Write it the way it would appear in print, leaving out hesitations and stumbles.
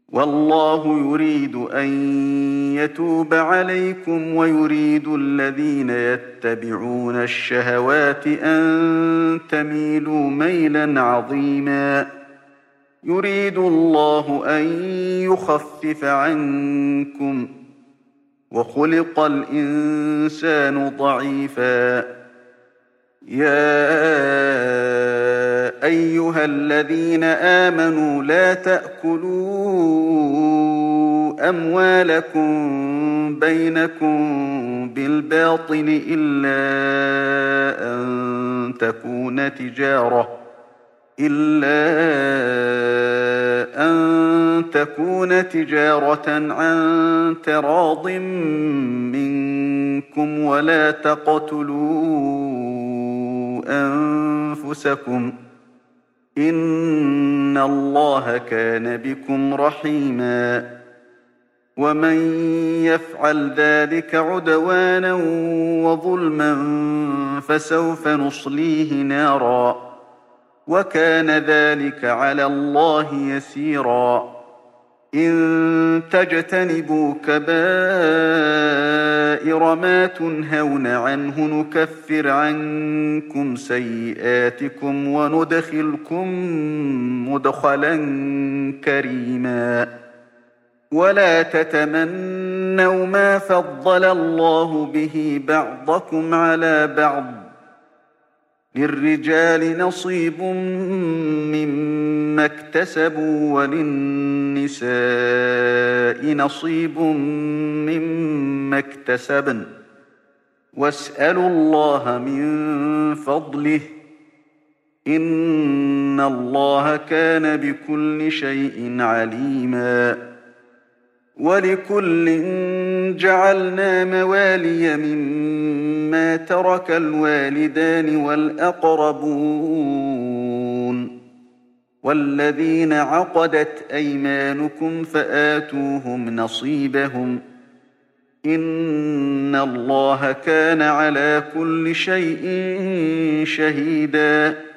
والله يريد أن يتوب عليكم ويريد الذين يتبعون الشهوات أن تميلوا ميلا عظيما. يريد الله أن يخفف عنكم وخلق الإنسان ضعيفا. يا أيها الذين آمنوا لا تأكلوا أموالكم بينكم بالباطل إلا أن تكون تجارة عن تراض منكم ولا تقتلوا أنفسكم إن الله كان بكم رحيما. ومن يفعل ذلك عدوانا وظلما فسوف نصليه نارا وكان ذلك على الله يسيرا. إن تجتنبوا كبائر ما تنهون عنه نكفر عنكم سيئاتكم وندخلكم مدخلا كريما. ولا تتمنوا ما فضل الله به بعضكم على بعض للرجال نصيب مما اكتسبوا وللنساء نصيب مما اكتسبن واسألوا الله من فضله إن الله كان بكل شيء عليما. ولكل جعلنا موالي مما ترك الوالدان والأقربون والذين عقدت أيمانكم فآتوهم نصيبهم إن الله كان على كل شيء شهيدا.